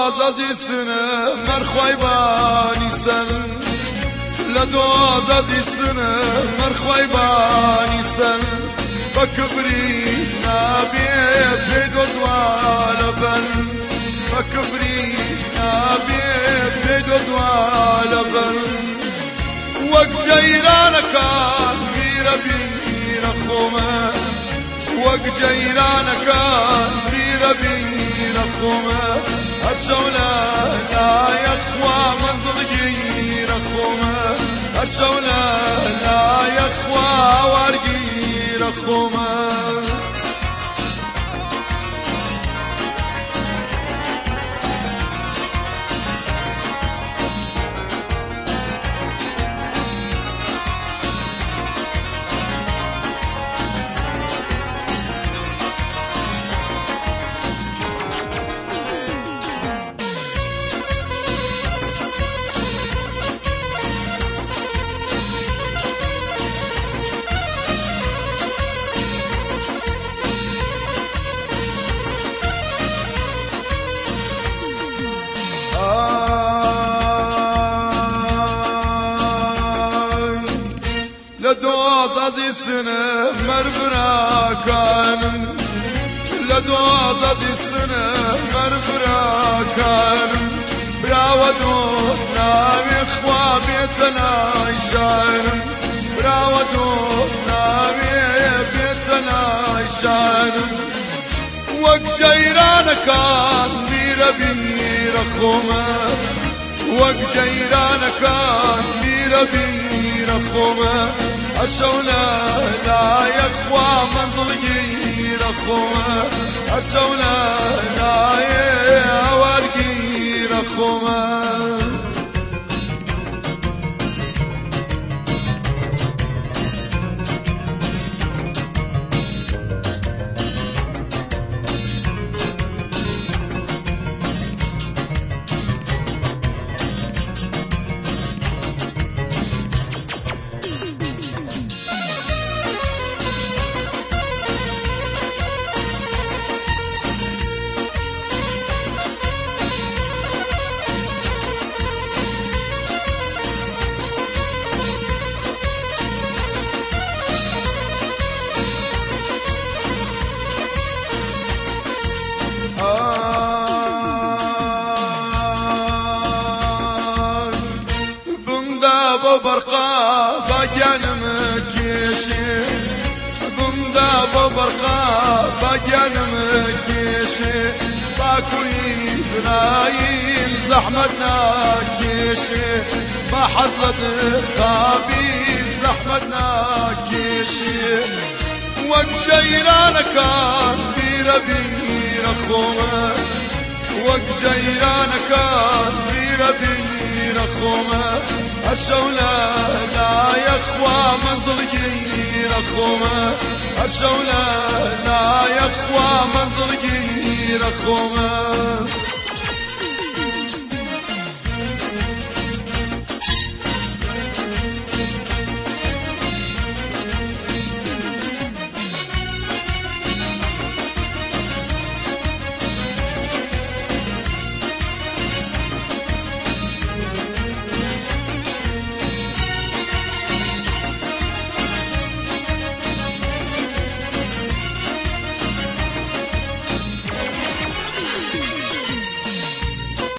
دادی سنه مرخوای بانی سن لدو دادی سنه مرخوای بانی سن بكبري نابي بيدو دوال بن بكبري نابي بيدو دوال بن وقت جيرانك بير بير خومه وقت جيرانك بير بير خومه أرشولا لا يخوى منظر غير خومه أرشولا لا يخوى وارغير خومه لدو دادي سنه مربرا كان لدو دادي سنه مربرا كان براودو نامي اخوا بيتنا يشان براودو نامي بيتنا يشان وقت جيران كان بير بير خومه وقت جيران كان بير بير خومه أرشولا لا يخوى منزل غير خومه أرشولا لا يوار غير خومه برقا باجان مكيشي بمدا برقا باجان مكيشي باكوي بنايل زحمتنا كيشي ما حصلت طابيل زحمتنا كيشي وقت جيرانك كان بير بير خومه وقت جيرانك كان بير بير خومه أرشولا لا يخوى منزل غير خومه أرشولا لا يخوى منزل غير خومه